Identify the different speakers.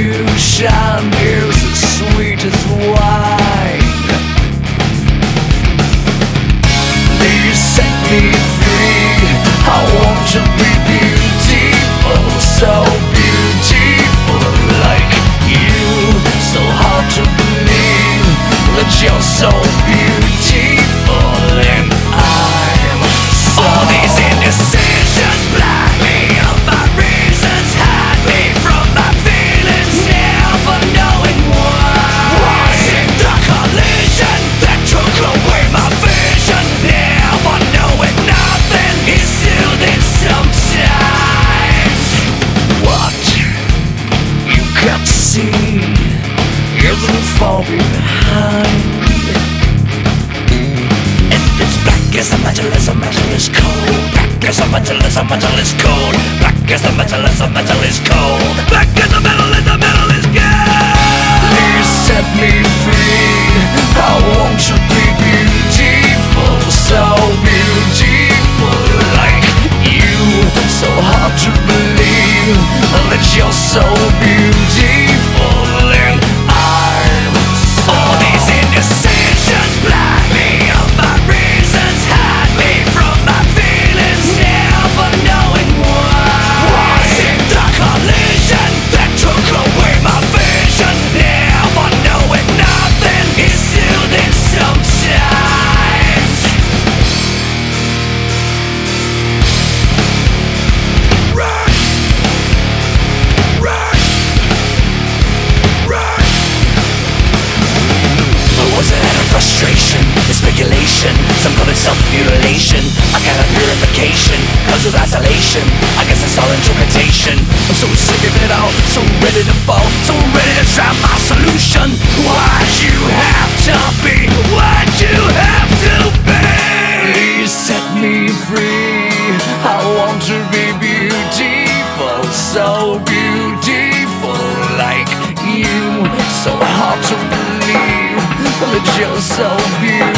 Speaker 1: confusion is as sweet as wine. Please set me free. I want to be beautiful, so beautiful like you. So hard to believe that you're so beautiful and I'm so. All these indecisions blind me, all my reasons hide me from my feelings, never knowing why. Was it the collision that took away my vision? Never knowing nothing is soothing sometimes. What you can't see isn't far behind. If it's black as the metal is cold. Black as the metal is cold. Black as the metal is cold. Black as the metal is cold. Please set me free. I want to be beautiful, so beautiful like you. So hard to believe that you're so beautiful and I'm so. All these indecisions blind me, all my reasons hide me from my feelings, never knowing why. Was it the collision that took away my vision? Never knowing nothing is soothing sometimes. Rush, rush, rush. Or was it out of frustration, the speculation, some call it self-mutilation, a kind of purification, comes with isolation, I guess it's all interpretation. I'm so sick of it all, so ready to fall, so ready to try my solution. Why'd you have to be, why'd you have to be? Please set me free, I want to be beautiful, so beautiful like you. So hard to believe that you're so beautiful.